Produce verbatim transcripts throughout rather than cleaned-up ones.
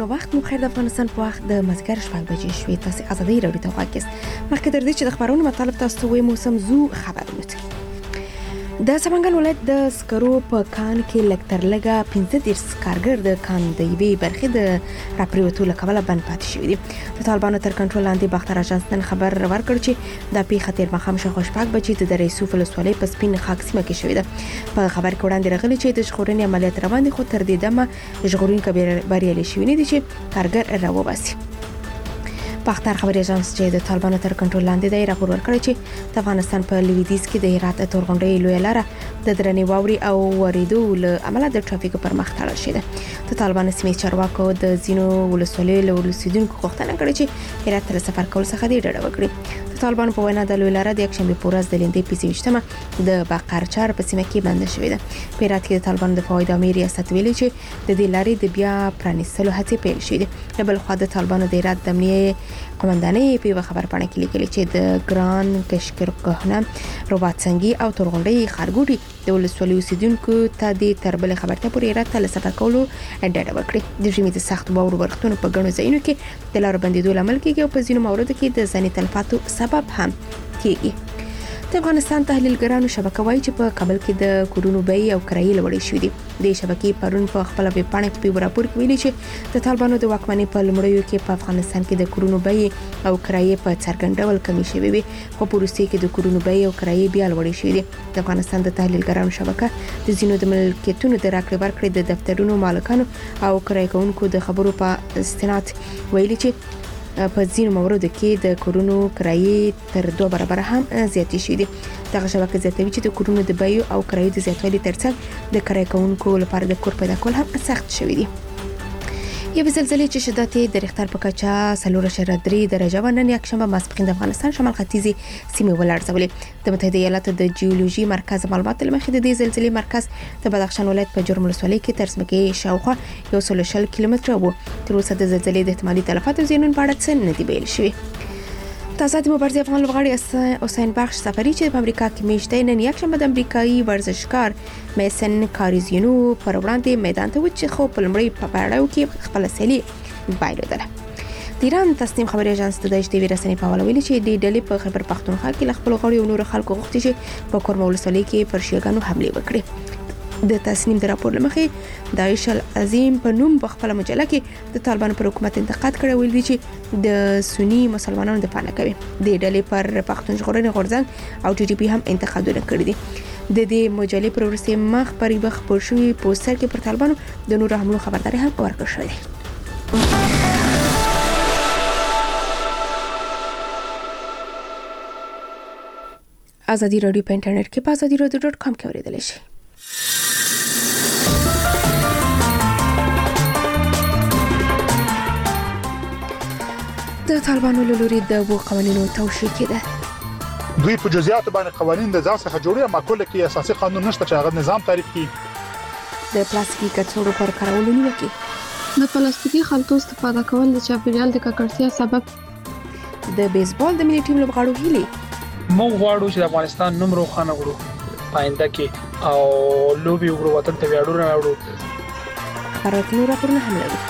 خوبونه وخت مو خیر د افغانستان په وخت د مازیګر شپږ بجې شوې. تاسو ازادي راډیو ته وګورئ. مخکې تر دې چې د خبرونو مطلب تاسو وې موسم زو خبرونه ته د سمنګان ولایت د سکرو په کان کې لکتر لګا پنځه دېرش کارګر د کان د یوې برخې د راپریوتو له کبله بند پاتې شوي دي. د طالبانو تر کنټرول لاندې باختر اژانس نن خبر ورکړ چې د پیښه تیر ماښام شاوخوا شپږ بجې د دره یوسف ولسوالۍ په سپین خاک سیمه کې شوې ده. په خبر کې وړاندې راغلي چې د ژغورنې عملیات روان دي، خو تر دې دمه ژغورونکي بریالي شوي نه دي چې کارګر راوباسي. باختر خبري اژانس چې د طالبانو تر کنټرول لاندې دی راپور ورکړی چې د افغانستان په لویدیځ کې د هرات تورغونډۍ لویه لاره د درنې واوري او وریدو له امله د ټرافیک پر مخ تړل شوې ده. د طالبانو سیمې چارواکو د ځینو ولسوالیو له اوسیدونکو غوښتنه کړې چې هرات ته سفر کول څخه دې ډډه وکړي. د طالبانو په وینا د لویه لاره د یکشنبې په ورځ د لندې په سیمه د باقرچار په سیمه کې بند شوې ده. په هرات کې د طالبانو د فواید امیر ریاست ویلي چې د دې لارې د بیا پرانیستلو هڅې پیل شوې دي. بل خو د طالبانو د هرات د امنیه قومندانۍ په خبر پاڼه کې لیکلي چې د ګران کشکرګهنه رباطسنګي او تورغونډۍ خارګوټي د ولسوالۍ اوسیدونکو ته د تربل خبرته پورې هرات ته سفر کولو ډډه وکړي. د ژمي د سخت واورو برختونو په ګڼو ځایونو کې د لارو بندیدو لامل کېږي او په ځینو موردو کې د ځاني تلفاتو سبب هم کېږي. د افغانستان تحلیلګرانو شبکه وایي چې په کابل کې د کورونو بیې او کرایې لوړې شوې دي. د شبکې پرون په خپل ویب پاڼه کې په راپور کې ویلي چې د طالبانو د واکمنۍ په لومړیو کې په افغانستان کې د کورونو بیې او کرایې په څرګند ډول کمې شوې وي، خو په روسیې کې د کورونو بیې او کرایې بیا لوړې شوې دي. د افغانستان د تحلیلګرانو شبکه د ځینو د ملکیتونو د راکړې ورکړې د دفترونو مالکانو او کرایه کوونکو د خبرو په استناد ویلي چې په ځینو موردو کې د کورونو کرایې تر دوه برابره هم زیاتې شوې دي. دغه شبکه زیاتوي چې د کورونو د بیو او کرایې د زیاتوالي ترڅنګ د کرایه کوونکو لپاره د کور پیدا کول هم سخت شوي دي. یوه زلزلې چې شدت یې د ریختر په کچه څلور اعشاریه درې درجه و نن یکشنبه ماسپښین د افغانستان شمال ختیځې سیمې ولړزولې. د متحده ایالاتو د جیولوژي مرکز معلومات له مخې د دې زلزلې مرکز د بدخشان ولایت په جرم ولسوالۍ کې تر ځمکې شاوخوا یو سل او شل کیلومتره و. تر اوسه د زلزلې د احتمالي تلفاتو زیانونو په اړه څه نه دي ویل شوي. تازه د مبارزې افغان لوبغاړي حسین بخش سفری چې په امریکا کې میشته نن یکشنبه د امریکایي ورزشکار میسن کاریزینو پر وړاندې میدان ته وچ خو په لمړی په پړاو کې خپل سلی بایلودله. د ایران تسنیم خبري اژانس د دایښ ټي وي رسنۍ په حواله ویلي چې د ډلې په خبر پښتونخوا کې ل خپل غړي او نور خلکو غوښتي چې په کورما ولسوالۍ کې پر شیګانو حمله وکړي. د تسنیم د راپور لمخې داعش العظیم په نوم په خپل مجله کې د طالبانو پر حکومت انتقاد کړی، ویل دي چې د سنی مسلمانانو دفاع نه کوي. د ډلې پر پښتون ژغورنې غورځنګ او ټي ټي پی هم انتقادونه کړي دي. د دې مجلې پر وروستي مخ پرې بخ پور شوی پوسټر کې پر طالبانو د نور حملو خبرداري هم ورکړل شوې. ازادي راډیو په انټرنیټ کې په ازادي راډیو ډاټ کام کې اوریدل شي. د طالبانو له لوري د وو قوانینو توشیح کېده. دوی په جزئیاتو باندې قوانین د ځان څخه جوړي، اما کله کې اساسي قانون نشته چې هغه نظام تعریف کړي. د پلاستیکي کڅوړو پر کارولو نیوکه. د پلاستیکي خلطو استفاده کول د چاپیریال د ککړتیا سبب. د بیسبال د ملي ټیم لوبغاړو هیلې. موږ غواړو چې د افغانستان نوم روښانه کړو پاینده کې او لوبي وګړو وطن ته ویاړونه راوړو. خبرونه راپورونه هم لري.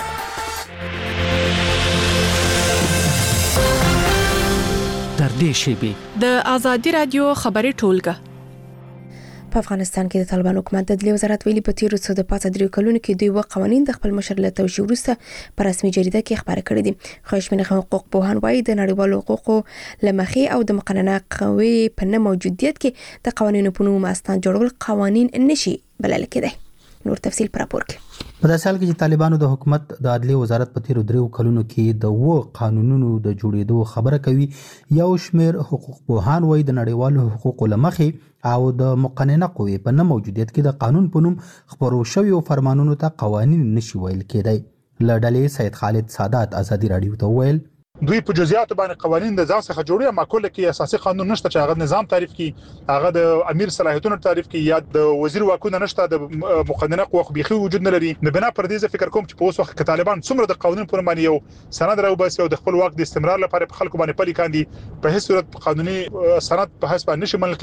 تر دې شیبې د ازادي رادیو خبري ټولګه. په افغانستان کې د طالبان حکومت د عدلیې وزارت ویلي په تیرو څو د پاتې درې کلونو کې دوی و قوانین د خپل مشر له توشیح وروسته په رسمي جریده کې خبرې کړې دي. خو شمېر حقوق پوهان وایي د نړیوالو حقوقو لمخې او د مقننه قوې په نه موجودیت کې د قوانینو په نوم اسناد جوړول قوانین نشي بلل کېدای. نور تفصیل پر راپور کې. په داسې حال کې چې طالبانو د حکومت د عدلیې وزارت په تیرو دریو کلونو کې د و قانونونو د جوړېدو خبره کوي، یو شمېر حقوق پوهان وایي د نړیوالو حقوقو لمخې او د مقننه قوې په نه موجودیت کې د قانون په نوم خبرو شویو فرمانونو ته قوانین نشي ویل کېدای. له ډلې سید خالد سادات ازادي راډیو ته ویل دوی په جزئیاتو باندې قوانین د ځان څخه جوړي، اما کله کې اساسي قانون نشته چې هغه نظام تعریف کړي، هغه د امیر صلاحیتونو تعریف کړي یا د وزیر واکونه نشته، د مقننه قوه بيخي وجود نه لري. نو بنا پر دې فکر کوم چې په اوس وخت کې طالبان څومره د قانون پر باندې یو سند راوباسي او د خپل واک د استمرار لپاره په خلکو باندې پلي کاندي، په هیڅ صورت قانوني سند په حساب نشي منل کېدل.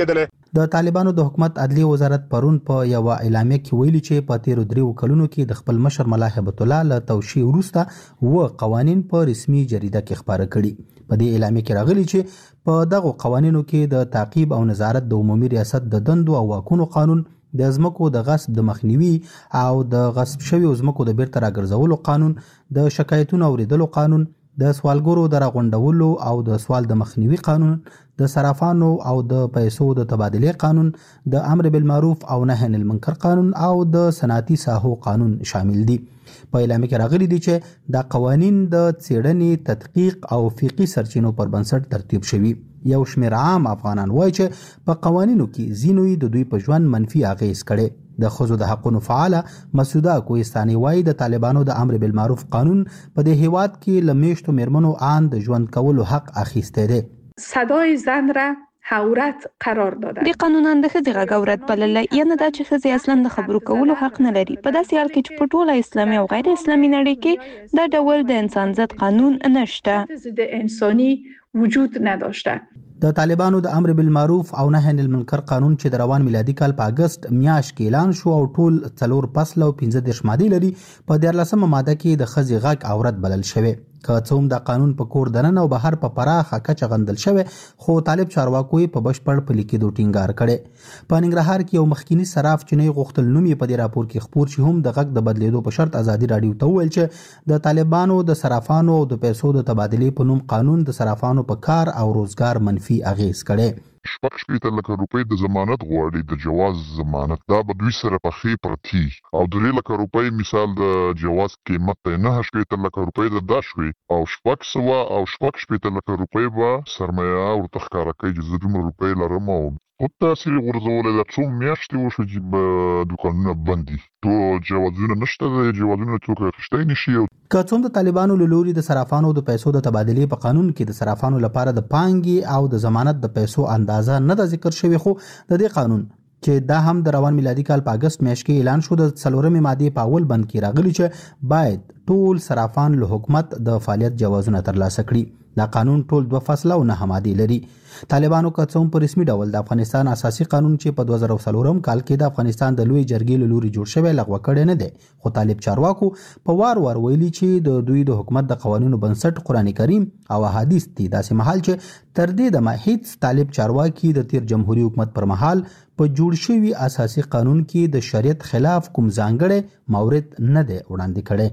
د طالبانو د حکومت عدلیه وزارت پرون په یو اعلامیه کې ویلي چې په تیرو دریو کلونو کې د خپل مشر ملا هیبت الله له توشیح وروسته و قوانین په رسمي جریده کې خپاره کړي. په دې اعلامیه کې راغلي چې په دغه قوانینو کې د تعقیب او نظارت د عمومي ریاست د دندو او واکونو قانون، د ځمکو د غصب د مخنیوي او د غصب شویو ځمکو د بیرته راګرځولو قانون، د شکایتونو اوریدلو قانون، د سوالګرو د راغونډولو او د سوال د مخنیوي قانون، د صرافانو او د پیسو د تبادلې قانون، د امر بالمعروف او نهي عن المنکر قانون او د صنعتي ساحو قانون شامل دي. په اعلامیه کې راغلي دي چې دا قوانین د څېړنې، تحقیق او فقهي سرچینو پر بنسټ ترتیب شوي. یو شمېر عام افغانان وایي چې په قوانینو کې ځینو د دوی په ژوند منفي اغېز کړي. د ښځو د حقونو فعاله مسعوده کوهستاني وایي د طالبانو د امر بالمعروف قانون په دې هیواد کې له میشتو میرمنو آن د ژوند کولو حق اخیسته دی. صدای زن را عورت قرار داده. د قانونان د ښځې غږ عورت بللی، یعنې دا چې ښځې اصلا د خبرو کولو حق نه لري. په داسې حال کې چې په ټوله اسلامي او غیر اسلامي نړۍ کې دا ډول د انسان ضد قانون نشته. ضد انسانی وجود نداشته. د طالبانو د امر بالمعروف او نهي عن المنکر قانون چې د روان میلادي کال په اگست میاشت کې اعلان شو او ټول څلور فصل او پنځه دېرش مادې لري، په دیارلسمه ماده کې د ښځې غږ عورت بلل شوی. که څه هم د قانون په کور دننه او بهر په پراخه کچه غندل شوی، خو طالب چارواکو په بشپړ پلي کېدو ټینګار کړی. په ننګرهار کې یو مخکینی صراف چینی غوښتل نوم یې په دې راپور کې خپور شي هم د غږ د بدلیدو په شرط ازادي راډیو ته وویل چې د طالبانو د صرافانو او د پیسو د تبادلې په نوم قانون د صرافانو په کار او روزګار منفي اغېز کړي. شپږ شپېته لکه روپۍ د ضمانت غواړي، د جواز ضمانت، دا به دوی سره پخې پرتي او درې لکه روپۍ مثال د جواز قیمت ته نه شپېته لکه روپۍ د دا شوي او شپږ سوه او شپږ شپېته لکه روپۍ به سرمایه ورته ښکاره کوي چې زه دومره روپۍ لرم او خود تاثیر غورځولی دا څو میاشتې وشو چې به دوکانونه بند دي، ټول جوازونه نشته، د جوازونه څوک اخیستی نشي. که څوم د طالبانو له لوري د صرافانو د پیسو د تبادلې په قانون کې د صرافانو لپاره د پانګې او د ضمانت د پیسو اندازه نه ده ذکر شوی، خو د دې قانون چې دا هم د روان میلادي کال په اگست میاشت کې اعلان شو د څلورمې مادې په اول بند کې راغلي چې باید ټول صرافان له حکومت د فعالیت جوازونه ترلاسه کړي. دا قانون ټول دوه فصله او نهه مادې لري. طالبانو که څه هم په رسمي ډول د افغانستان اساسي قانون چې په دوه زره څلورم کال کې د افغانستان د لوی جرګې له لوري جوړ شوی لغوه کړی نه دی، خو طالب چارواکو په وار وار ویلي چې د دوی د حکومت د قوانینو بنسټ قرآن کریم او احادیث دي، داسې مهال چې تر دې دمه هیڅ طالب چارواکي د تیر جمهوریت حکومت پر مهال په جوړ شوي اساسي قانون کې د شریعت خلاف کوم ځانګړی مورد نه دی وړاندې کړی.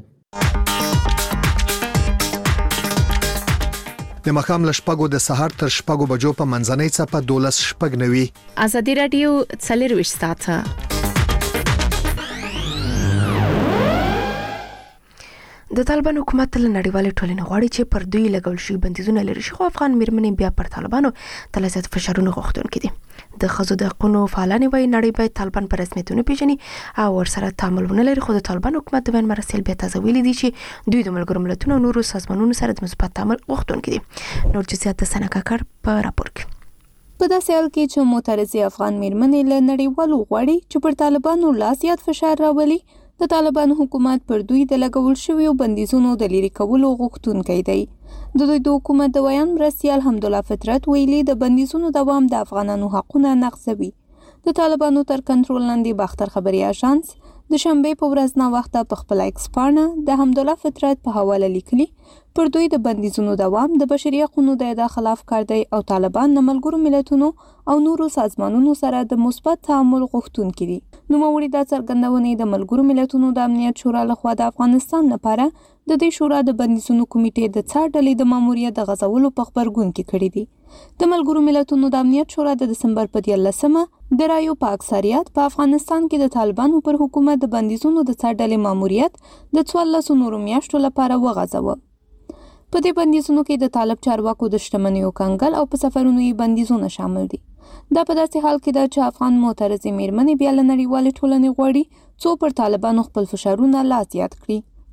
د مخام له شپږو د سهار تر شپږو بجو په منځنۍ څپه دولس شپږ نوي. ازادي راډیو څلرویشت ساعته. د طالبان حکومت له نړیوال ټولنې غواړي چې پر دوی لګول شي بندیزونه لري، خو افغان میرمنې بیا پر طالبانو تل زیات فشارونه غوښتونکي دي. د ښځو د حقونو فعالانې وایي نړۍ باید طالبان په رسمیت ونه پیژني او ورسره تعامل ونه لري، خو د طالبان حکومت د بیان مراسل بیا تازه ویلي دي چې دوی د ملګرو ملتونو او نورو سازمانونو سره د مثبت تعامل غوښتونکي دي. نور جزئیات د سنا کاکړ په راپور کې. په داسې حال کې چې معترضې افغان میرمنې له نړیوالو غواړي چې پر طالبانو لا زیات فشار راولي، د طالبانو حکومت پر دوی د لګول شویو بندیزونو د لرې کولو غوښتونکی دی. د دوی د حکومت د ویان مرستیال حمدالله فطرت ویلي د بندیزونو دوام د افغانانو حقونه نقضوي. د طالبانو تر کنټرول لاندې باختر خبري اژانس د شنبې په ورځ ناوخته په خپل ایکس پاڼه د حمدالله فطرت په حواله لیکلي پر دوی د بندیزونو دوام د بشري حقوقو د ادا خلاف کار دی او طالبان د ملګرو ملتونو او نورو سازمانونو سره د مثبت تعامل غوښتونکي دي. نوموړي دا څرګندونې د ملګرو ملتونو د امنیت شورا لخوا د افغانستان لپاره د دې شورا د بندیزونو کمیټې د څار ډلې د ماموریت د غځولو په خبرګون کې کړي دي. د ملګرو ملتونو د امنیت شورا د دسمبر په دیارلسمه د رایو په اکثریت په افغانستان کې د طالبانو پر حکومت د بندیزونو د څار ډلې ماموریت د څوارلسو نورو میاشتو لپاره وغځاوه. په دې بندیزونو کې د طالب چارواکو د شتمنیو کنګل او په سفرونو یې بندیزونه شامل دي. دا په داسې حال کې ده چې افغان معترضې میرمنې بیا له نړیوالې ټولنې غواړي څو پر طالبانو خپل فشارونه لا زیات کړي.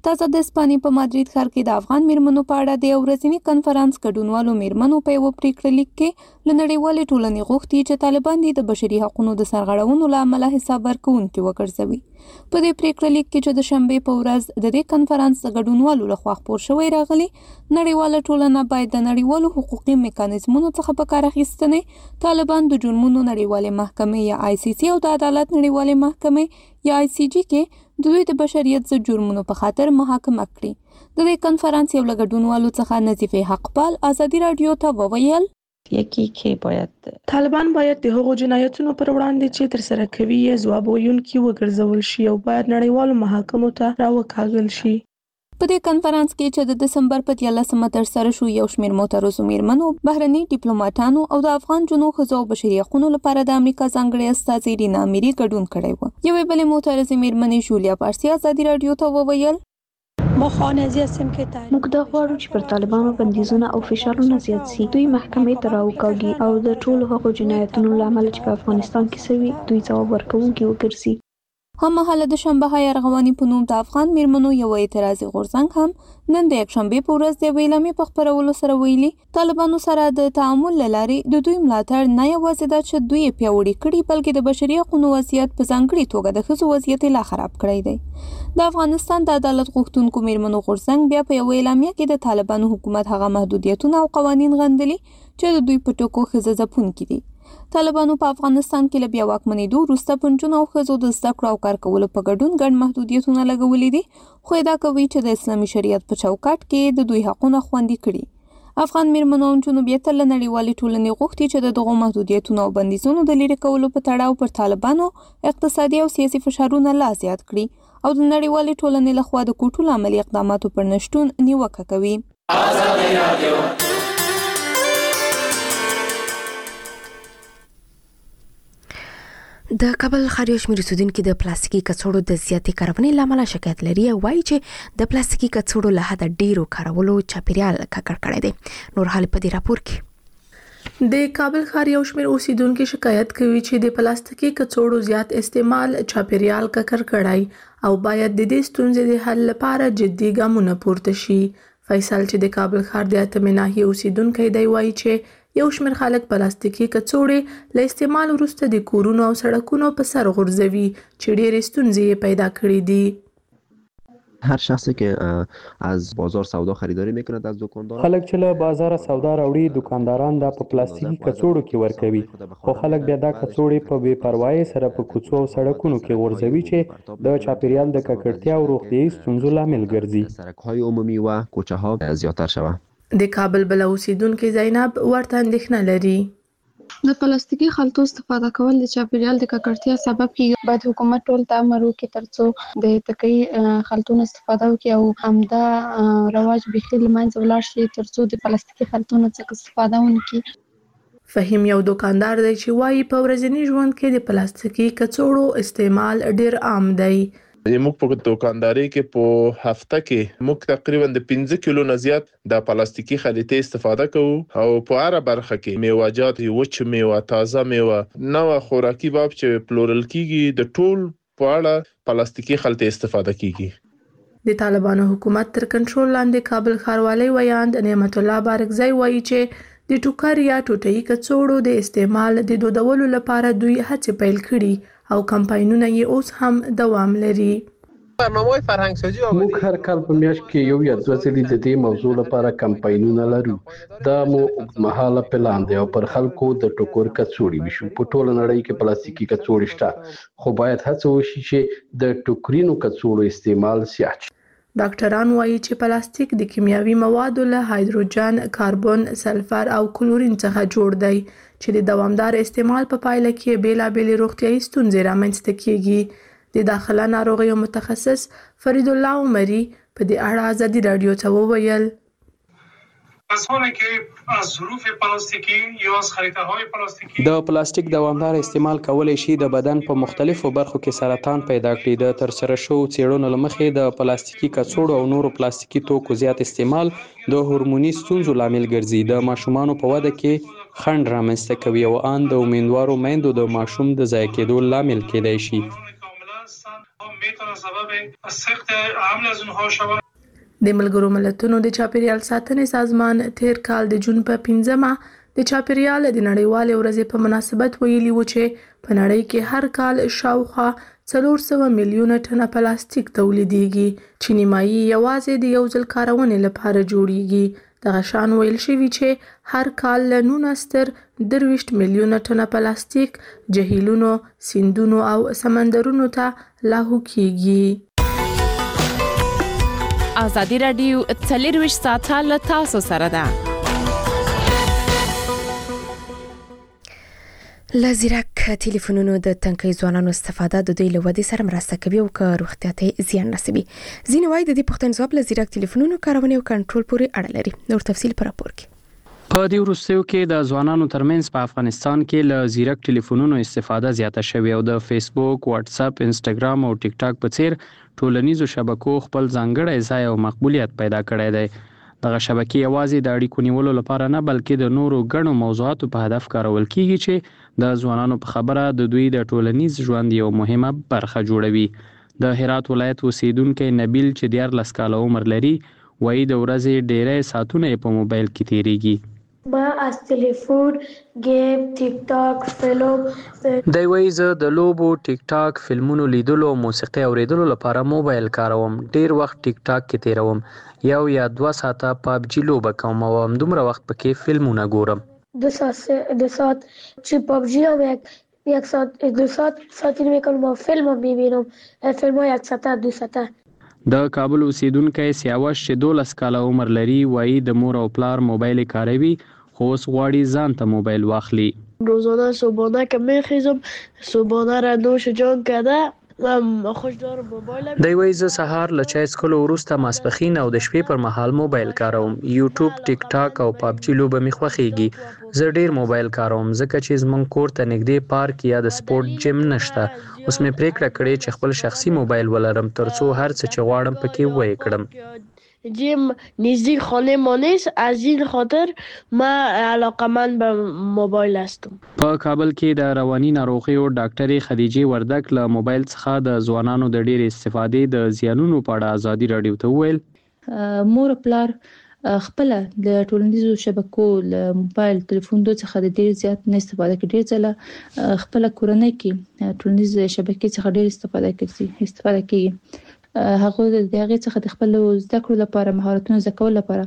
تازه د اسپانیې په مادرید ښار کې د افغان میرمنو په اړه د یو ورځني کنفرانس ګډونوالو میرمنو په یوه پریکړه لیک کې له نړیوالې ټولنې غوښتي چې طالبان دې د بشري حقوقو د سرغړونو له امله حساب ورکوونکي وګرځوي. په دې پریکړه لیک کې چې د شنبې په ورځ د دې کنفرانس د ګډونوالو لخوا خپور شوی راغلی، نړیواله ټولنه باید د نړیوالو حقوقي میکانیزمونو څخه په کار اخیستنې طالبان د جرمونو نړیوالې محکمې یا آی سی سی او د عدالت نړیوالې محکمې یا آی سی جی کې د دوی د بشریت ضد جرمونو په خاطر محاکمه کړي. د دې کنفرانس یو له ګډونوالو څخه نظیفه حقپال ازادي رادیو ته وویل یکی کې باید طالبان باید د هغو جنایتونو پر وړاندې چې تر سره کوي یې ځواب ویونکي وګرځول شي او باید نړیوالو محاکمو ته راوکاږل شي. په دې کنفرانس کې چې د دسمبر په دیارلسمه ترسره شو، یو شمېر معترضو میرمنو، بهرني ډیپلوماټانو او د افغان جنو ښځو او بشري حقوقو لپاره د امریکا ځانګړې استازي رینا میری ګډون کړی و. یوې بلې معترضې میرمنې جولیا پارسي ازادي رادیو ته وویل موږ دا غواړو چې پر طالبانو بندیزونه او فشارونه زیات سي، دوی محکمې ته راوکاږي او د ټولو هغو جنایتونو له امله چې په افغانستان کې شوي دوی ځواب ورکوونکي وګرځي. هممهاله د شنبه های ارغواني په نوم د افغان میرمنو یو اعتراضي غورځنګ هم نن د یکشنبې په ورځ د یوې اعلامیې په خپرولو سره ویلي طالبانو سره د تعامل له لارې د دوی ملاتړ نه یوازې دا چې دوی یې پیاوړي کړي، بلکې د بشري حقوقو وضعیت په ځانګړې توګه د ښځو وضعیت یې لا خراب کړی دی. د افغانستان د عدالت غوښتونکو میرمنو غورځنګ بیا په یوه اعلامیه کې د طالبانو حکومت هغه محدودیتونه او قوانین غندلي چې د دوی په ټکو ښځه ځپونکي دي. طالبانو په افغانستان کې له بیا واکمنېدو وروسته په نجونو او ښځو د زده کړو او کار کولو په ګډون ګڼ محدودیتونه لګولي دي، خو ادعا کوي چې د اسلامي شریعت په چوکاټ کې د دوی حقونه خوندي کړي. افغان میرمنو او نجونو بیا تل له نړیوالې ټولنې غوښتي چې د دغو محدودیتونو او بندیزونو د لرې کولو په تړاو پر طالبانو اقتصادي او سیاسي فشارونه لا زیات کړي او د نړیوالې ټولنې لخوا د کوټو له عملي اقداماتو پر نشتون نیوکه کوي. د کابل ښار یو شمېر اوسېدونکي د پلاستیکي کڅوړو د زیاتې کارونې له امله شکایت لري او وایي چې د پلاستیکي کڅوړو له حده ډیرو کارولو چاپیریال ککړ کړی دی. نور حال په دې راپور کې د کابل ښار یو شمېر اوسیدونکو شکایت کوي چې د پلاستیکي کڅوړو زیات استعمال چاپیریال ککړ کړی او باید د دې ستونزې د حل لپاره جدي ګامونه پورته شي. فیصل چې د کابل ښار د اتمې ناحیې اوسیدونکی دی وایي چې یو شمېر خلک پلاستیکي کڅوړې له استعمال وروسته د کورونو او سړکونو په سر غورځوي چې ډېرې ستونزې یې پیدا کړې دي. هر شخصی که از بازار سودا خریداری میکند از دکاندار، خلک چې له بازار سودا راوړي دکانداران دا په پلاستیکي کڅوړو کې ورکوي، خو خلک بیا دا کڅوړې په بې پروایۍ سره په کوڅو او سړکونو کې غورځوي چې د چاپیریال د ککړتیا او روغتیایي ستونزو لامل ګرځي. سړک‌های عمومی و کوچه ها زیاتر شود. د کابل بل اوسیدونکو زینب ورته اندېښنه لري. د پلاستیکي خلطو استفاده کول د چاپیریال د ککړتیا سبب کیږي. باید حکومت ټول ته امر وکړي ترڅو د تکي خلطونو استفاده وکړي او همدا رواج بيخي له منځه ولاړ شي ترڅو د پلاستیکي خلطونو څخه استفاده ونکړي. فهیم یو دکاندار دی چې وایي په ورځني ژوند کې د پلاستیکي کڅوړو استعمال ډیر عام دی. موږ په دکانداري کې په هفته کې موږ تقریبا د پنځه کیلو نه زیات د پلاستیکي خلطې استفاده کوو او په هر برخه کې میوه‌جات، وچ میوه، تازه میوه، نو خوراکي باب چې پلورل کیږي د ټول په اړه پلاستیکي خلطې استفاده کیږي. د طالبانو حکومت تر کنټرول لاندې کابل ښاروالۍ ویاند نعمت الله بارکزی وایي چې د ټوکر یا ټوټه‌یي کڅوړو د استعمال د دودولو لپاره دوی هڅې پیل کړي او کمپاینونه یې اوس هم دوام لري. برنامه‌های فرهنګسازي موږ هر کال په میاشت کې یو یا دوه ځلې د دې موضوع لپاره کمپاینونه لرو. دا مو اوږدمهاله پلان دی او پر خلکو د ټوکر کڅوړې وشو. په ټوله نړۍ کې پلاستیکي کڅوړې شته، خو باید هڅه وشي چې د ټوکرینو کڅوړو استعمال زیات شي. ډاکټران وایي چې پلاستیک د کیمیاوي موادو له هایدروجن، کاربن، سلفر او کلورین څخه جوړ دی چې د دوامدار استعمال په پایله کې بیلابېلې روغتیایي ستونزې رامنځته کیږي. د داخله ناروغیو متخصص فرید الله عمری په دې اړه ازادي رادیو ته وویل د پلاستیک دوامدار استعمال کولای شي د بدن په مختلفو برخو کې سرطان پیدا کړي. د ترسره شوو څېړنو له مخې د پلاستیکي کڅوړو او نورو پلاستیکي توکو زیات استعمال د هورموني ستونزو لامل ګرځي. د ماشومانو په وده کې خنډ رامنځته کوي او ان د امیندوارو میندو د ماشوم د ضایع کېدو لامل کېدای شي. به سخت حمل از اونها شود. د ملګرو ملتونو د چاپیریال ساتنې سازمان تیر کال د جون په پنځمه د چاپیریال د نړیوالې ورځې په مناسبت ویلي و چې په نړۍ کې هر کال شاوخوا څلور سوه میلیونه ټنه پلاستیک تولیدېږي چې نیمایي یوازې د یو ځل کارونې لپاره جوړیږي. دغه شان ویل شوي چې هر کال له نولس تر درویشت میلیونه ټنه پلاستیک جهیلونو، سیندونو او سمندرونو ته لاهو کیږي. ازادي راډیو څلرویشت ساعته له تاسو سره ده. له ځیرک ټلیفونونو د تنکي ځوانانو استفاده د دوی له ودې سره مرسته کوي او که روغتیا ته زیان رسوي. ځینې وایي د دې پوښتنې ځواب له ځیرک ټلیفونونو کارونې او کنټرول پورې اړه لري. نور تفصیل پر راپور کې. په دې وروستیو کې د ځوانانو ترمنځ په افغانستان کې له ځیرک ټلیفونونو استفاده زیاته شوې او د فیسبوک، واتس اپ، انسټاګرام او ټیک ټاک په څیر ټولنیزو شبکو خپل ځانګړی ځای او مقبولیت پیدا کړی دی. دغه شبکې یوازې د اړیکو نیولو لپاره نه بلکې د نورو ګڼو موضوعاتو په هدف کارول کیږي چې د ځوانانو په خبره د دوی د ټولنیز ژوند یو مهمه برخه جوړوي. د هرات ولایت اوسیدونکی نبیل چې دیارلس کاله عمر لري وایي د ورځې ډیری ساعتونه یې په موبایل کې تیریږي. ما از تلفن، گیم، ټیک ټاک، فلم دی وایي زه د لوبو، ټیک ټاک، فلمونو لیدلو او موسیقي اوریدلو لپاره موبایل کاروم. ډیر وخت ټیک ټاک کې تیروم. یو یا دوه ساعته پابجي لوبه کوم او همدومره وخت پکې فلمونه ګورم. دو ساعت دو ساعت چې پابجي هم یک یک ساعت دو ساعت ساعتی میکنم و فیلم هم میبینم. فیلم ها یک ساعته دو ساعته. د کابل اوسیدونکی سیاوش چې دولس کاله عمر لري وایي د مور او پلار موبایل کاروي خو اوس غواړي ځان ته موبایل واخلي. روزانه صبحانه که میخیزم صبحانه را نوش جان کرده خوش دارم موبایل. دی وایي زه سهار له چای څښلو وروسته ماسپښین او د شپې پر مهال موبایل کاروم. یوټیوب، ټیک ټاک او پابجي لوبه مې خوښیږي. زه ډیر موبایل کاروم ځکه چې زموږ کور ته نږدې پارک یا د سپورت جیم نشته. اوس مې پریکړه کړې چې خپل شخصي موبایل ولرم ترڅو هر څه چې غواړم پکې وایې کړم. جیم نزدیک خانه ما نیست، از این خاطر ما علاقمند به موبایل هستم. په کابل کې د رواني ناروغیو ډاکټرې خدیجې وردک له موبایل څخه د ځوانانو د ډېرې استفادې د زیانونو په اړه ازادي راډیو ته وویل. مور پلار خپل د ټولنیزو شبکو له موبایل تلیفون دوه څخه د ډېر زیات نه استفاده کوي. ډېر ځله خپل کورنۍ کې ټولنیز شبکې څخه ډېر استفاده کوي استفاده کوي. هغه د هغه څخه د خپل زده کړو لپاره مهارتونو زده کول لپاره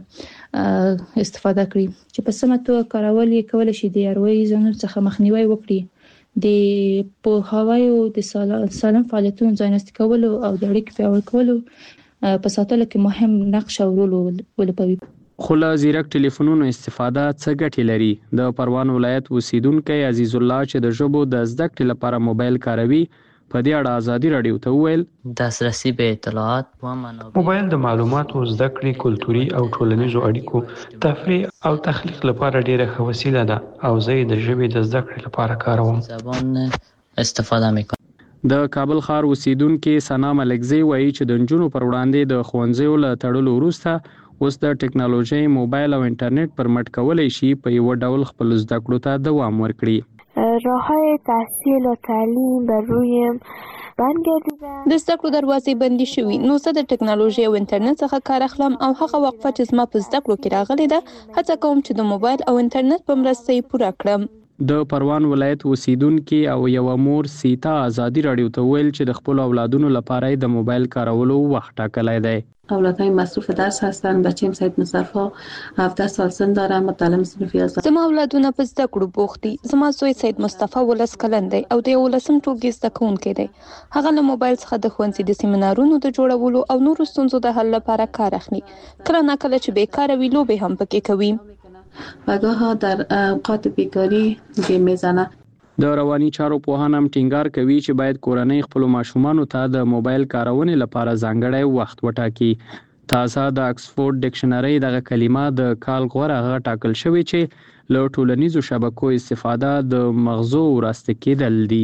استفاده کړي چې په سمه توګه کارول یې کول شي د اروي زونو څخه مخنیوي وکړي. د پوهاوی او د سالم فعالیتونو ځانګړي کول او د اړیکو پیاوړي کول په ساتلو کې مهم نقش او رول ولوبوي. خو له ځیرک ټلیفونونو استفاده څه ګټې لري؟ د پروان ولایت اوسیدونکی عزیز الله چې د ژبو د زده کړې لپاره موبایل کاروي په دې اړه ازادي راډیو ته وویل. دسترسی به اطلاعات و منابع موبایل د معلوماتو زده کړې، کلتوري او ټولنیزو اړیکو، تفریح او تخلیق لپاره ډیره ښه وسیله ده او زه یې د ژبې د زده کړې لپاره کاروم. زبان استفاده میکنم. د کابل ښار اوسیدونکي ثنا ملکزی وایي چې د نجونو پر وړاندې د ښوونځیو له تړلو وروسته اوس د ټکنالوژي، موبایل او انټرنیټ پر مټ کولی شي په یو ډول خپل زده کړو ته دوام ورکړي. راه‌های تحصیل و تعلیم بر روی بند گردیده. د زده کړو دروازې بندي شوي نو زه د ټکنالوژي او انټرنیټ څخه کار اخلم او هغه وقفه چې زما په زده کړو کې راغلې ده هڅه کوم چې د موبایل او انټرنیټ په مرسته یې پوره کړم. د پروان ولایت اوسیدونکي او یو مور سیتا ازادي راډیو ته ویل چې د خپل اولادونو لپاره د موبایل کارولو وخت ټاکلی دی. اولادهای مصروف درس هستند. بچه‌م سید مصطفی هفده سال سن داره، متعلم صنف یازده. زما اولادونه په زده کړو بوخت دي. زما زوی سید مصطفی ولس کلن دی او د یولسم ټولګي زده کوونکی دی. هغه له موبایل څخه د ښوونځي د سیمینارونو د جوړولو او نورو ستونزو د حل لپاره کار اخلي. کله ناکله چې بیکاره وي لوبې هم پکې کوي. و گاهی در اوقات بیکاری گیم میزنه. د رواني چارو پوهان هم ټینګار کوي چې باید کورنۍ خپلو ماشومانو ته د موبایل کارونې لپاره ځانګړی وخت وټاکي. تازه د اکسفورد ډکشنري دغه کلمه د کال غوره هغه ټاکل شوی چې له ټولنیزو شبکو استفاده د مغزو وراسته کېدل دي.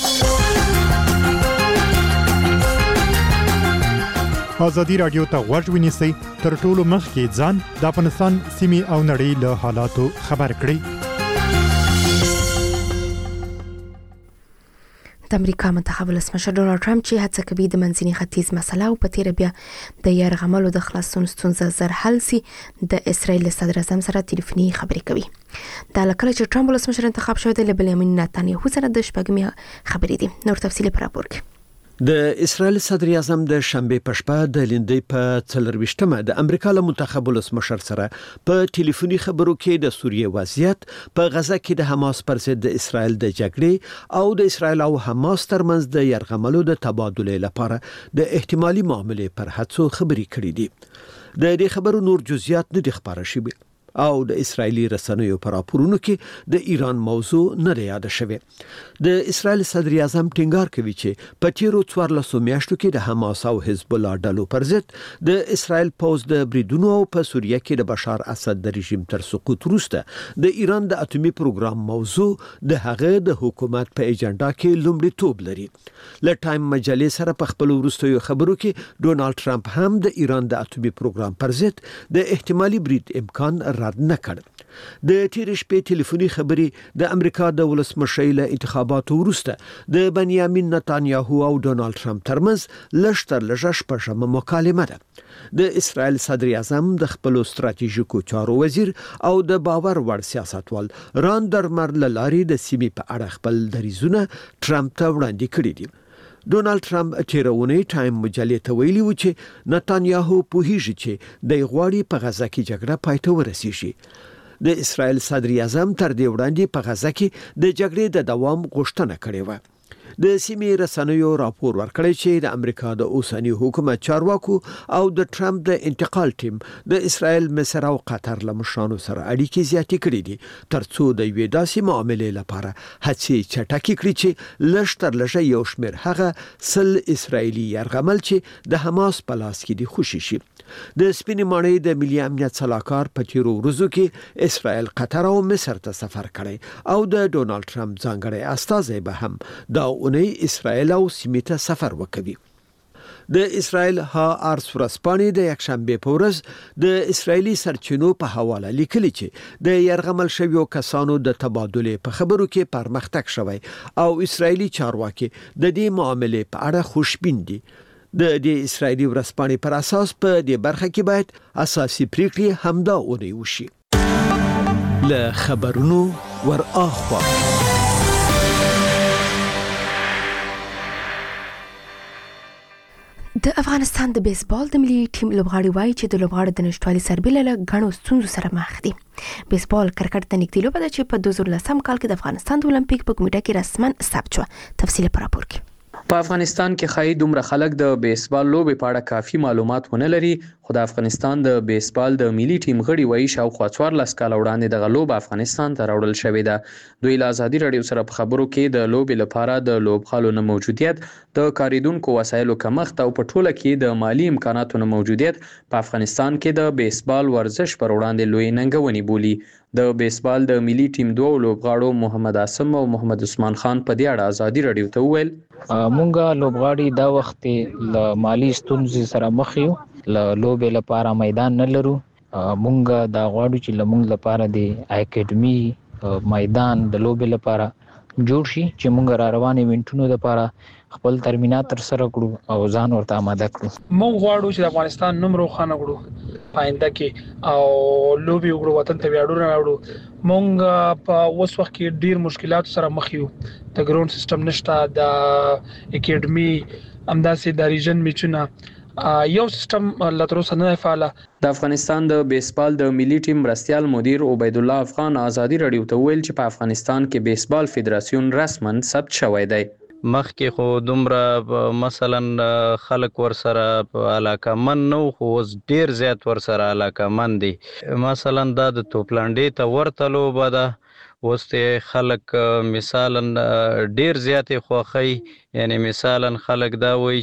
ازادي راډیو ته غوږ ونیسئ تر ټولو مخکې ځان د افغانستان سیمې او نړۍ له حالاتو خبر کړئ. د امریکا منتخب ولسمشر ډونالد ټرمپ چې هڅه کوي د منځني ختیځ مسله او په تیر بیا د یرغملو د خلاصون ستونزه زر حل سي د اسرایل صدر اعظم سره ټلیفوني خبرې کوي. دا لکه چې ټرمپ ولسمشر انتخاب شوی دی له بنیامین نتانیاهو سره د شپږمې خبرې دي. نور تفصیل پر راپور کې. د اسرائیل صدر اعظم د شنبه په شپه د لیندۍ په څلرويشتمه د امریکا له منتخب ولسمشر سره په ټلیفوني خبرو کې د سوریه وضعیت په غزه کې د حماس پر ضد د اسرائیل د جګړې او د اسرائیل او حماس ترمنځ د یرغملو د تبادله لپاره د احتمالي معاملې پر هڅو خبرې کړې دي. د دې خبرو نور جزئیات نه دي خبره شوي او د اسرایلی رسنیو پر راپورونو کې د ایران موضوع نه یاد شوه. د اسرائیل صدر اعظم ټینګار کوي چې په تیرو څوارلسو میاشتو کې د حماس او حزب الله ډلو پر ضد د اسرائیل پوز د بریدونو او په سوریه کې د بشار اسد د رژیم تر سقوط وروسته د ایران د اټومي پروګرام موضوع د هغه د حکومت په ایجنډا کې لومړیتوب لري. ل ټایم مجلې سره په خپل وروستیو خبرو کې ډونالد ټرمپ هم د ایران د اټومي پروګرام پر ضد د احتمالي برید امکان رد نه کړ. د تیر شپې ټلیفوني خبرې د امریکا د ولسمشر له انتخاباتو وروسته د بنیامین نتانیاهو او ډونالد ټرمپ ترمنځ لشتر لږه شپږمه مکالمه ده. د اسرائیل صدر اعظم د خپل ستراتیژیکو چارو وزیر او د باور وړ سیاستوال ران درمر لاري د سیمې په اړه خپل دریزونه ټرمپ ته وړاندې کړي دي. ډونالد ټرمپ چیرونه ټایم مجلې ته ویلي و چې نتانیاهو پوهیږي چې د غواړي په غزه کې جګړه پای ته ورسیږي. د اسرائیل صدر اعظم تر دې وړاندې په غزه کې د جګړې د دوام غوښتنه کړې و. د سیمې رسنیو راپور ورکړی چې د امریکا د اوسنی حکومت چارواکو او د ټرمپ د انتقال ټیم د اسرائیل، مصر او قطر له مشرانو سره اړیکې زیاتې کړې دي ترڅو د یوې داسې معاملې لپاره هڅې چټکې کړي چې لږتر لږه یو شمېر هغه سل اسرائیلي یرغمل چې د حماس په لاس کې دي خوشي شي. د سپینې ماڼۍ د ملي امنیت صلاحکار په تیرو ورځو کې اسرائیل، قطر او مصر ته سفر کړی او د ډونالد ټرمپ ځانګړی استازی به هم دا اونۍ اسرائیل او سیمې ته سفر وکوي. د اسرائیل ها ارس ورځپاڼې د یکشنبه په ورځ د اسرائیلي سرچینو په حواله لیکلي چې د یرغمل شویو کسانو د تبادله په خبرو کې پرمختګ شوی او اسرائیلي چارواکي د دې معاملې په اړه خوشبین دي. د دې اسرائیلي ورځپاڼې پر اساس په دې برخه کې باید اساسي پریکړې همدا اونۍ وشي. له خبرونو ور اخوا د افغانستان د بیسبال د ملي ټیم لوبغاړي وایي چې د لوبغاړو د نشټوالي سربېره له غنو ستونزو سره مخ دي. بیسبال کرکټ د نږدې لوبه ده چې په دوه زره لسم کال کې د افغانستان د اولمپیک په کمیټه کې رسمن ثبت شو. تفصیل پر راپور کې. په افغانستان کې خای دومره خلک د بیسبال لوبې په اړه کافي معلومات ونه لري، خو د افغانستان د بیسبال د ملي ټیم غړي وایي شاوخوا څوارلس کاله وړاندې دغه لوبه افغانستان ته راوړل شوې ده. دوی له ازادي راډیو سره په خبرو کې د لوبې لپاره د لوبغالو نه موجودیت، د کاریدونکو وسایلو کمښت او په ټوله کې د مالی امکاناتو نه موجودیت په افغانستان کې د بیسبال ورزش پر وړاندې لوی ننګونې بولي. د بیسبال د ملي ټیم دوه لوبغاړو محمد عاصم او محمد عثمان خان په دې اړه ازادي راډیو ته وویل مونږه لوبغاړي دا وخت له مالی ستونزې سره مخ یو، له لوبې لپاره میدان نه لرو. مونږه دا غواړو چې لمونږ لپاره د اکیډمي میدان د لوبې لپاره جوړ شي چې مونږ را روان ایونټونو لپاره خپل ترمینات تر سره کړو او ځان ورته آماده کړو. مونږ غواړو چې د افغانستان نوم روښانه کړو پاینده کې او لوبي وګړو وطن ته ویاړو راوړو. مونږ په اوس وخت کې ډیر مشکلات سره مخ یو. د ګراوند سیستم نشته، د اکیډمي همداسې د ریجن میچونه یو سیستم لتروسه نه فعال. د افغانستان د بیسبال د ملي ټیم مرستيال مدیر عبید الله افغان ازادي راډیو ته ویل چې په افغانستان کې بیسبال فدراسیون رسمن ثبت شوی دی. مخکې خو دومره مثلا خلک ور سره علاقه من نو، خو ډیر زیات ور سره علاقه من دي. مثلا دا د توپلانډې ته ورته لوبه ده، اوس ته خلک مثلا ډیر زیاتې خوښي، یعنی مثلا خلک دا وایي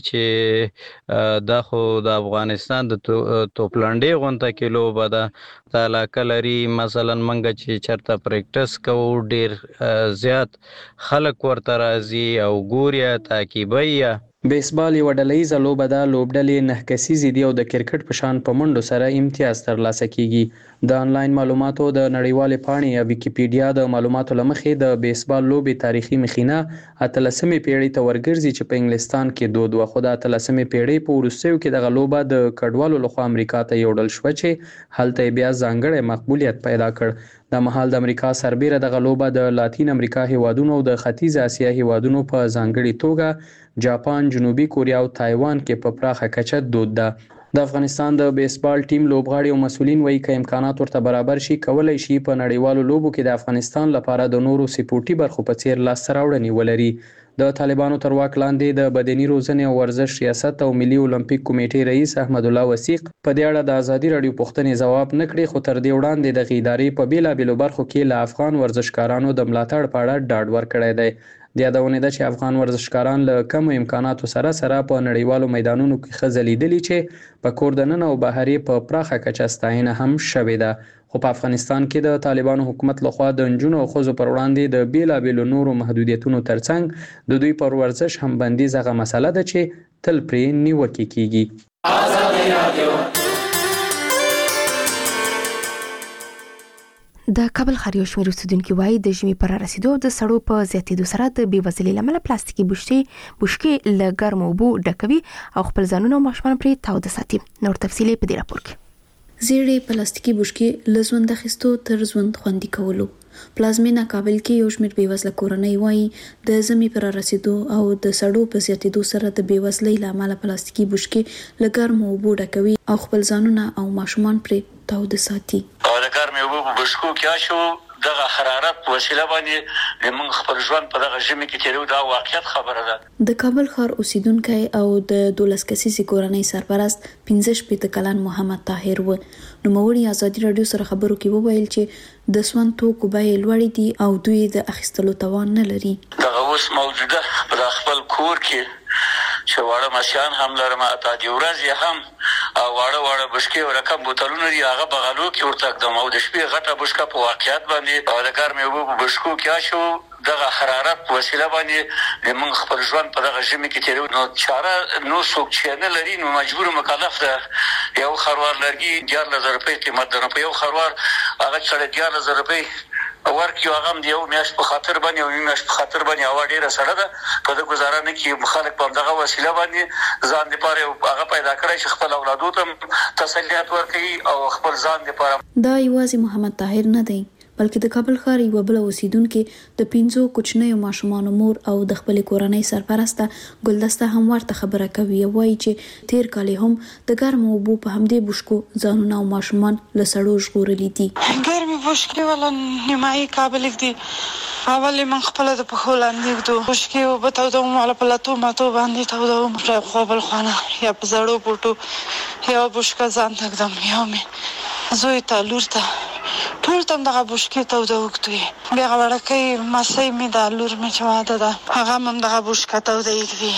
چې دا خو د افغانستان د توپلانډې غونته کې لوبه ده، دا علاقه لري. مثلا منګه چې چرته پریکټس کوو ډیر زیات خلک ورته راځي او ګوري تعقیبوي. بیسبال یو ډلهییزه لوبه ده. لوبډلې نه کسیزې دي او د کرکټ په شان په منډو سره امتیاز ترلاسه کیږي. د انلاین معلوماتو د نړیوالې پاڼې یا ویکیپیډیا د معلوماتو لمخې د بیسبال لوبې تاریخي مخینه اتلسمې پیړۍ ته ورګرځي چې په انګلستان کې دود و، خو د اتلسمې پیړۍ په وروستیو کې دغه لوبه د کډوالو لخوا امریکا ته یوړل شوه چې هلته بیا ځانګړی مقبولیت پیدا کړ. د مهال د امریکا سربیره دغه لوبه د لاتین امریکا هیوادونو او د ختیځ اسیا هیوادونو په ځانګړي توګه جاپان، جنوبي کوریا او تایوان کې په پراخه کچه دود ده. د افغانستان د بیسبال ټیم لوبغاړي او مسولین وایي که امکانات ورته برابر شي کولای شي په نړیوالو لوبو کې د افغانستان لپاره د نورو سپورټي برخو په څیر لاسته راوړنې ولري. د طالبانو تر واک لاندې د بدني روزنې او ورزش ریاست او ملي اولمپیک کمیټې رئیس احمد الله وثیق په دې اړه د ازادي راډیو پوښتنې ځواب نه کړي، خو تر دې وړاندې د ادارې په بیلابېلو برخو کې له افغان ورزشکارانو د ملاتړ په اړه ډاډ ورکړی دی. د یادونې ده چې افغان ورزشکاران له کمو امکاناتو سره سره په نړیوالو میدانونو کې ښه ځلیدلي چې په کور دننه او بهرې په پراخه کچه ستاینه هم شوې ده. خو په افغانستان کې د طالبانو حکومت لخوا د نجونو او ښځو پر وړاندې د بیلابېلو نورو محدودیتونو ترڅنګ د دوی پر ورزش هم بندیز هغه مسله ده چې تل پرې نیوکې کیږي. د کابل ښار یو شمېر اوسیدونکي وایي د ژمي پر رسیدو د سړو په زیاتېدو سره د بېوزلۍ له امله پلاستیکي بوشکې بوشکې له ګرمو اوبو ډکوي او خپل ځانونه او ماشومان پرې تاوده ساتي. نور تفصیل په دې راپور کې. زیړې پلاستیکي بوشکې له ژوند اخیستو تر ژوند خوندي کولو. پلازمینه کابل کې یو شمېر بېوزله کورنۍ وایي د ژمي پر رسیدو او د سړو په زیاتېدو سره د بېوزلۍ له امله پلاستیکي بوشکې له ګرمو اوبو ډکوي او خپل ځانونه او ماشومان پرې تاوده ساتي. او د ګرمې اوبو په بوشکو کې شو دغه حرارت په وسیله باندې موږ خپل ژوند په دغه ژمي کې تیرو دا واقعیت خبره ده. د کابل ښار اوسیدونکی او د دولس کسیزې کورنۍ سرپرست پنځه شپېته کلن محمد طاهر و. نوموړي ازادي راډیو سره خبرو کې وویل چې د سون توکو بیې لوړې دي او دوی د اخیستلو توان نه لري. دغه اوس موجوده په خپل کور کې چې واړه ماشيان هم لرم اته دی ورځ هم او واړه واړه بشکې او رقم بوتلونه لري هغه بغلو کې ورته اقدام او د شپې غټه بشکه په واقعیت باندې او د ګرمې اوبو په بشکو کې شو دغه حرارت په وسیله باندې موږ خپل ژوند په دغه ژمي کې تیرو نو چاره نو څوک چې نه لري نو مجبور مکلف ده. یو خروار لرګي دیارلس زره روپۍ قیمت ده، په یو خروار هغه چې دیارلس زره روپۍ ورکیو هغه هم یو میاشت په خاطر باندې او یو میاشت په خاطر باندې هوا ډیره سړه ده په دغه گزاره نه کې خلک په دغه وسیله باندې ځان لپاره هغه پیدا کړی چې خپل اولادو ته تسلیت ورکړي او خپل ځان لپاره. دا یوازې محمد طاهر نه دی بلکې د کابل ښار یو بل اوسیدونکو د پنځو کوچنیو ماشومان مور او د خپل کورنۍ سرپرسته ګلدسته هم ورته خبره کوي. وایي چې تیر کال هم د ګرمو اوبو په همدې بوشکو ځانونه او ماشومان له سړو ژغورلي دي. ګرمي بوشکې ولا نیمایي کابل کې اول من خپل د پخو لاندې دوه بوشکې او په تاوده مال په لاتو ماتو باندې تاوده خو بل خانه یا په زړو بوټو یا بوشکه ځان تکدم یا مې زوی ته لور ته ټول تم دغه بوشکې تاوده وکړي بیا غوړکې ماسي می د لور می چواده ده هغه هم دغه بوشکې تاوده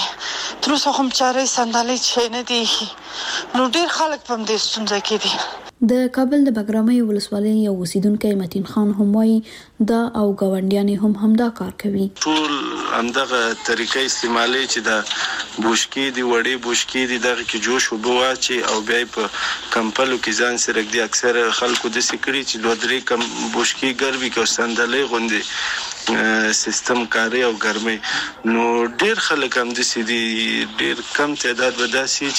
یې تر اوسه هم چارې سندالې چې نه دي نو ډیر خلک په دې ستونزه کې دي. د کابل د بګرامۍ ولسوالۍ یو اوسیدونکی متین خان هم وایي دا او ګاونډیان هم همدا کار کوي. ټول همدغه طریقې استعمالي چې د بوشکې دی وړې بوشکې دی دغه کې جوش وبواچي او بیا په کمپلو کې ځان سره د اکثر خلکو د سکړي چې دوه درې کم بوشکې ګرمي کو سندلې غوندي سیستم کاری او ګرمي نو ډیر خلک هم د سيدي ډیر کم تعداد وداسي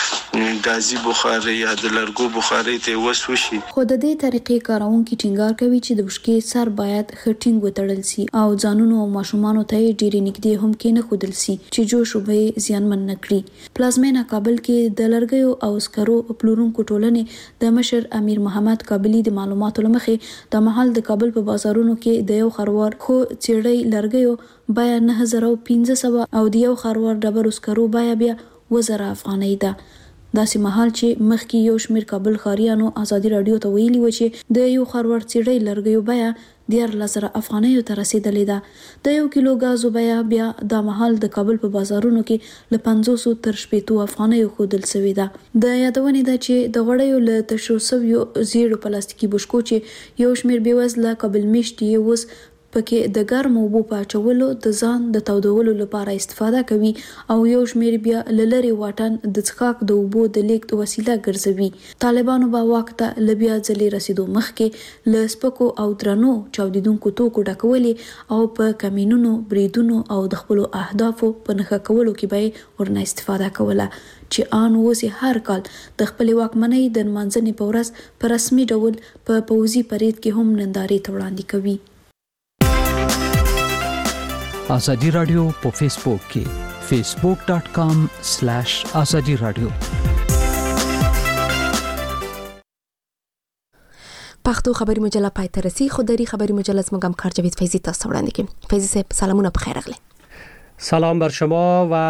چې غازي بخاري یا د لرګو بخاري ته وسوشي. خو د دې طریقې کارونکو ټینګار کوي چې د بوشکې سر باید خټینګ وتړل سي او ځانونو او ماشومانو ته ډیر نږدې هم کې نه خودل سي چې جوش وبې زیانمن نکړي. پلازمینه کابل کې د لرګیو او سکرو پلورونکو ټولنې د مشر امیر محمد کابلی د معلوماتو لمخې د محل د کابل په بازارونو کې د یو خروار خو چیړې لرګیو بیا نه هزار او پنځه سوه او د یو خروار ډبرو سکرو بیا بیا وزره افغانۍ ده. داسې مهال چې مخکې یو شمېر کابل ښاریانو ازادي راډیو ته ویلي و چې د یو خروار چیړې لرګیو بیا دیارلس زره افغانیو ته رسیدلې ده. د یو کیلو غازو بیا بیا د مهال د کابل په بازارونو کې له پنځوس تر شپېتو افغانیو ښودل شوې ده. د یادونې ده چې د غوړیو له تشو سویو زیړو پلاستیکي بوشکو چې یو شمېر بېوزله کابل میشتي اوس پکې د ګرمو اوبو په اچولو د ځان د تودولو لپاره استفاده کوي او یو شمېر بیا له لرې واټن د څښاک د اوبو د لیږد وسیله ګرځوي. طالبانو به واک ته له بیا ځلې رسېدو مخکې له سپکو او درنو چاودېدونکو توکو ډکولې او په کمینونو، بریدونو او د خپلو اهدافو په نښه کولو کې به یې ورنه استفاده کوله چې آن اوس هر کال د خپلې واکمنۍ د نمانځنې په ورځ په رسمي ډول په پوځي پرید کې هم نندارې ته وړاندې کوي. ازادي رادیو په فیسبوک کې فیسبوک ډاٹ کام سلیش ازادي رادیو. پښتو خبري مجله پای ته رسي. خو دری خبري مجله زموږ همکار جاوید فیضی تاسو وړاندې کوي. فیضی صاحب سلامونه، بخیر راغلی. سلام بر شما و